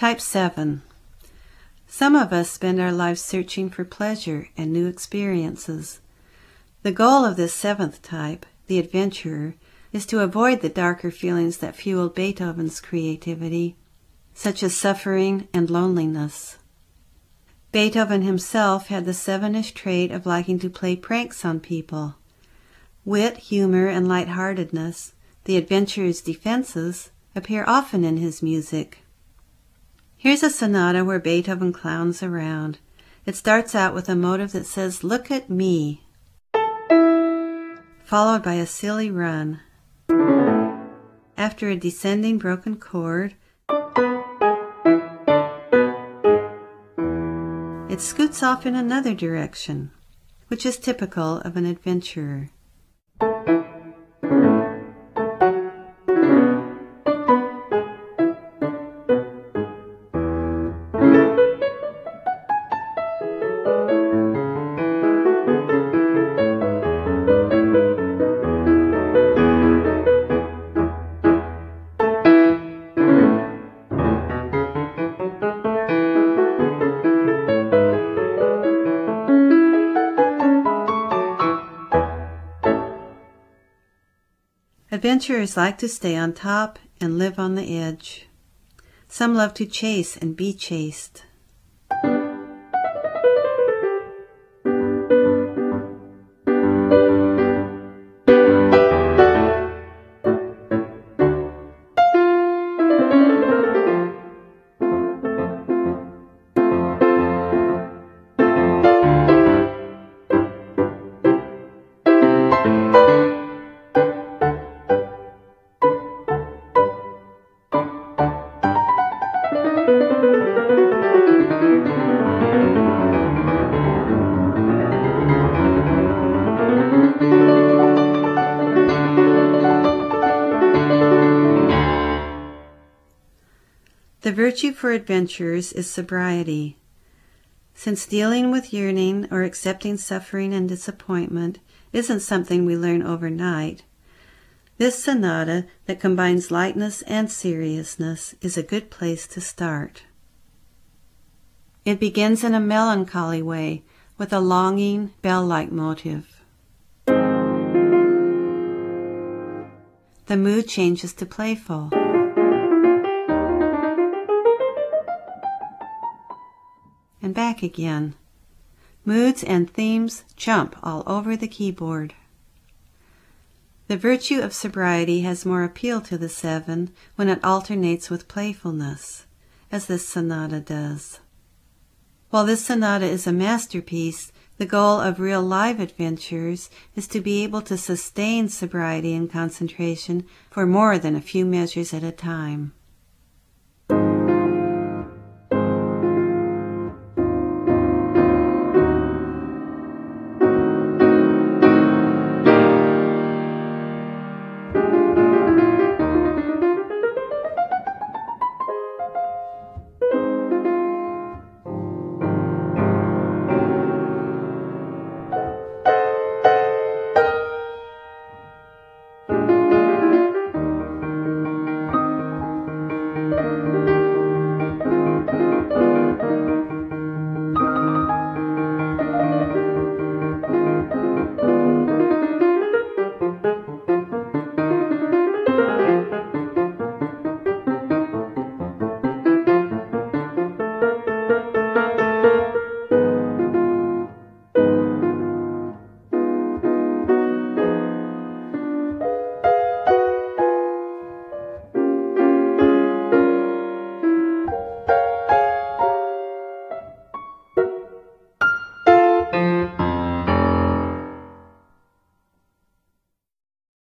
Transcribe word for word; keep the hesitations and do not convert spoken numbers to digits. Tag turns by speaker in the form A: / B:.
A: Type seven. Some of us spend our lives searching for pleasure and new experiences. The goal of this seventh type, the adventurer, is to avoid the darker feelings that fueled Beethoven's creativity, such as suffering and loneliness. Beethoven himself had the seven-ish trait of liking to play pranks on people. Wit, humor, and lightheartedness, the adventurer's defenses, appear often in his music. Here's a sonata where Beethoven clowns around. It starts out with a motive that says, "Look at me," followed by a silly run. After a descending broken chord, it scoots off in another direction, which is typical of an adventurer. Adventurers like to stay on top and live on the edge. Some love to chase and be chased. The virtue for adventurers is sobriety. Since dealing with yearning or accepting suffering and disappointment isn't something we learn overnight, this sonata that combines lightness and seriousness is a good place to start. It begins in a melancholy way with a longing, bell-like motive. The mood changes to playful. And back again. Moods and themes jump all over the keyboard. The virtue of sobriety has more appeal to the seven when it alternates with playfulness, as this sonata does. While this sonata is a masterpiece, the goal of real live adventurers is to be able to sustain sobriety and concentration for more than a few measures at a time.